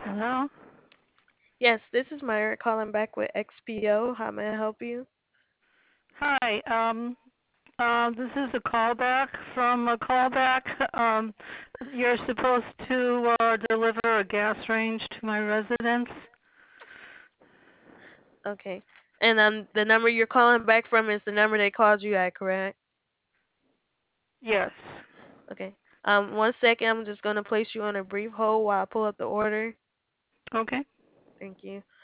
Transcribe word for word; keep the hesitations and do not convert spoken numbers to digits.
Hello? Yes, this is Myra calling back with X P O. How may I help you? Hi. Um uh, this is a callback from a callback. Um you're supposed to uh deliver a gas range to my residence? Okay. And um, the number you're calling back from is the number they called you at, correct? Yes. Okay. Um, one second. I'm just gonna place you on a brief hold while I pull up the order. Okay. Thank you.